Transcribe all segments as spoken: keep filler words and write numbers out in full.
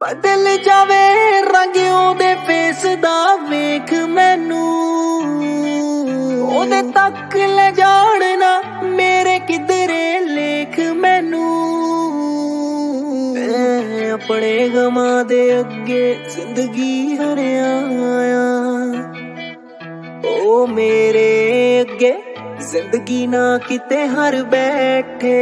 बदल जावे रंग ओदे फेस दा वेख मैनू ओदे तक ले जाना मेरे किधरे लेख मैनू अपने गमा दे अगे जिंदगी हरिया ओ मेरे अगे जिंदगी ना किते हर बैठे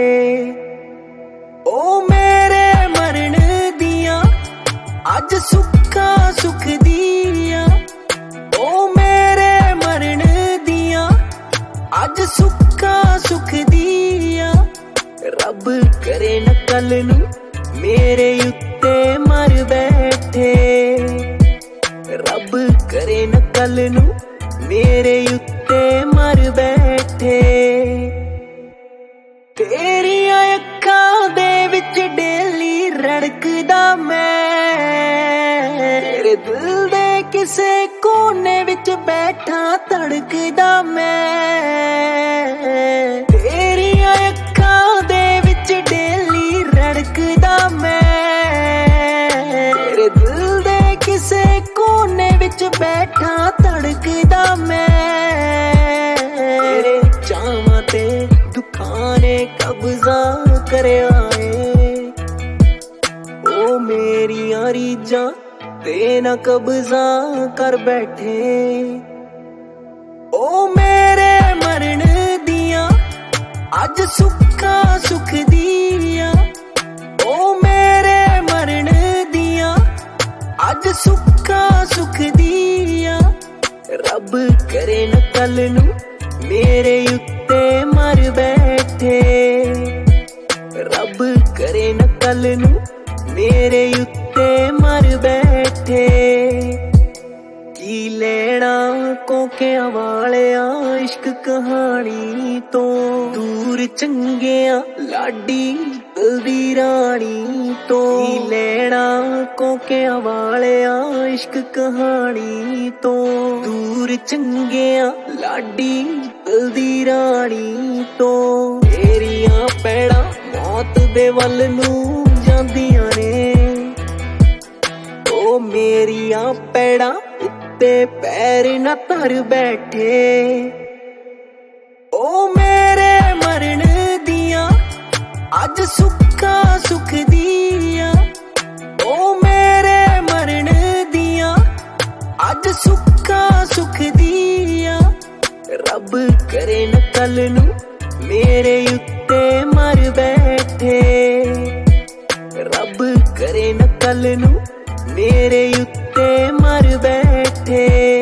ओ मेरे मरण दिया अज सुखा सुख दिया ओ मेरे मरण दिया अज सुखा सुख दिया रब करे न कल नू मेरे उत्ते मर बैठे रब करे न कल नू मेरे उत्ते मर बैठे तेरियां अखां दे विच डेली रड़कदा मैं तेरे दिल दे किसे कोने विच बैठा धड़कदा मैं तेरियां अखां दे विच डेली रड़कदा मैं तेरे दिल दे किसे कोने विच बैठा धड़कदा मैं तेरे चावां ते दुखाने कब्जा करया ओ मेरी रीझां ते ना कब्जा कर बैठे ओ मेरे मरण दिया अज सुखा सुख दिया ओ मेरे मरण दिया अज सुखा सुख दिया रब करे न कल नू मेरे उत्ते मर बैठे रब करे न कल नू मेरे उत्ते मर बैठे की लेना कोकिया वालिया इश्क कहानी तो दूर चंगिया लाडी दिल दी रानी तो की लेना कोकिया वालिया इश्क कहानी तो दूर चंगिया लाडी दिल दी रानी तो तेरियां पैड़ा मौत दे वल नू जांदियां ने ओ मेरियां पैड़ा उत्ते पैर न धर बैठे ओ मेरे मरण दिया अज सुखा सुख दिया ओ मेरे मरण दिया अज सुखा सुख दिया रब करे न कल नू मेरे उत्ते मर बैठे रब करे न कल नू मेरे उत्ते मर बैठे।